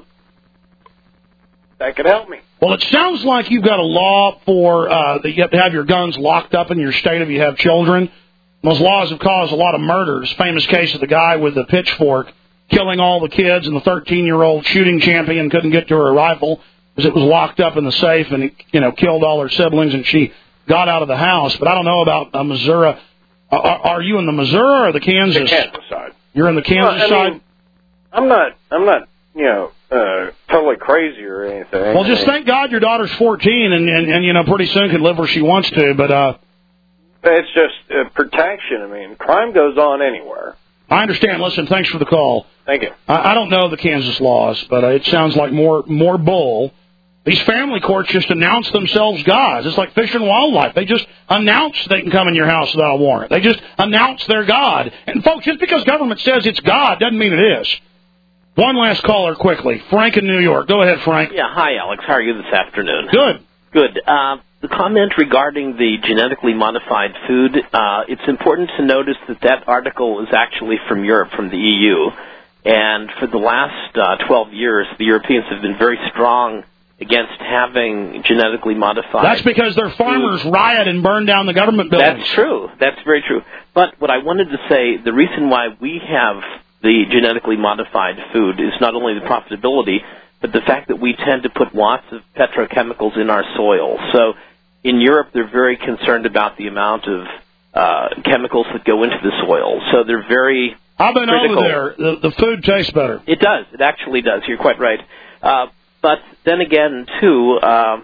that could help me. Well, it sounds like you've got a law for that you have to have your guns locked up in your state if you have children. Those laws have caused a lot of murders. Famous case of the guy with the pitchfork killing all the kids, and the 13-year-old shooting champion couldn't get to her rifle because it was locked up in the safe, and it killed all her siblings, and she got out of the house. But I don't know about Missouri. Are you in the Missouri or the Kansas? The Kansas side. You're in the Kansas side? I'm not, totally crazy or anything. Well, just thank God your daughter's 14 and pretty soon can live where she wants to, but it's just protection. I mean, crime goes on anywhere. I understand. Listen, thanks for the call. Thank you. I don't know the Kansas laws, but it sounds like more bull. These family courts just announce themselves gods. It's like Fish and Wildlife. They just announce they can come in your house without a warrant. They just announce they're God. And, folks, just because government says it's God doesn't mean it is. One last caller quickly. Frank in New York. Go ahead, Frank. Yeah, hi, Alex. How are you this afternoon? Good. Good. The comment regarding the genetically modified food, it's important to notice that article is actually from Europe, from the EU. And for the last 12 years, the Europeans have been very strong against having genetically modified. That's because their farmers riot and burn down the government buildings. That's true. That's very true. But what I wanted to say, the reason why we have the genetically modified food is not only the profitability, but the fact that we tend to put lots of petrochemicals in our soil. So in Europe, they're very concerned about the amount of chemicals that go into the soil. So they're very I've been critical. over there. The food tastes better. It does. It actually does. You're quite right. But then again, too,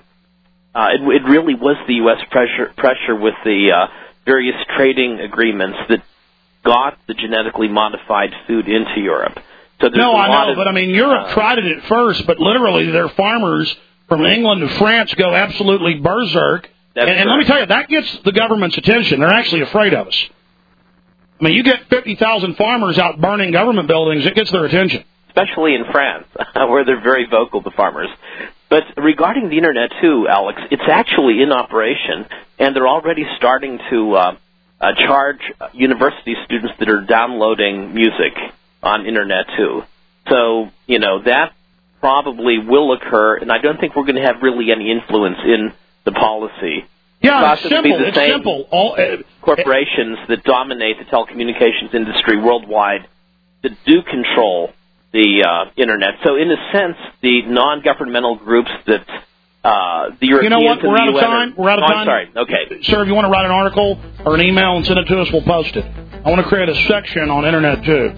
it really was the U.S. pressure with the various trading agreements that got the genetically modified food into Europe. So no, I know, but I mean, Europe tried it at first, but literally their farmers from England to France go absolutely berserk. And let me tell you, that gets the government's attention. They're actually afraid of us. I mean, you get 50,000 farmers out burning government buildings, it gets their attention. Especially in France, where they're very vocal, the farmers. But regarding the Internet, too, Alex, it's actually in operation, and they're already starting to charge university students that are downloading music on Internet, too. So, that probably will occur, and I don't think we're going to have really any influence in the policy. Yeah, it's simple. It's simple. Corporations that dominate the telecommunications industry worldwide that do control the Internet. So, in a sense, the non-governmental groups that the Europeans... You know what? We're out of time. We're out of time. I'm sorry. Okay. Sir, if you want to write an article or an email and send it to us, we'll post it. I want to create a section on Internet, too.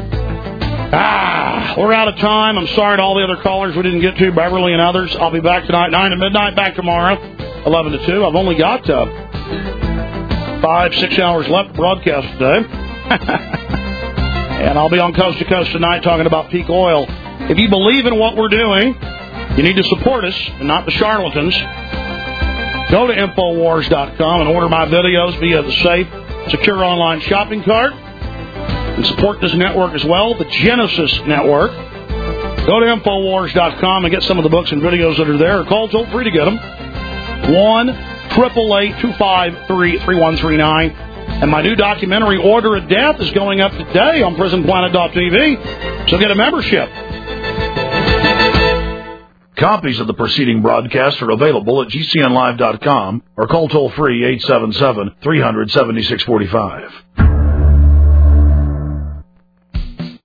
We're out of time. I'm sorry to all the other callers we didn't get to, Beverly and others. I'll be back tonight, 9 to midnight, back tomorrow, 11 to 2. I've only got 5-6 hours left to broadcast today. And I'll be on Coast to Coast tonight talking about peak oil. If you believe in what we're doing, you need to support us and not the charlatans. Go to Infowars.com and order my videos via the safe, secure online shopping cart. And support this network as well, the Genesis Network. Go to Infowars.com and get some of the books and videos that are there. Or call toll free to get them. 1-888-253-3139. And my new documentary, Order of Death, is going up today on PrisonPlanet.tv. So get a membership. Copies of the preceding broadcasts are available at GCNlive.com or call toll free 877-300-7645.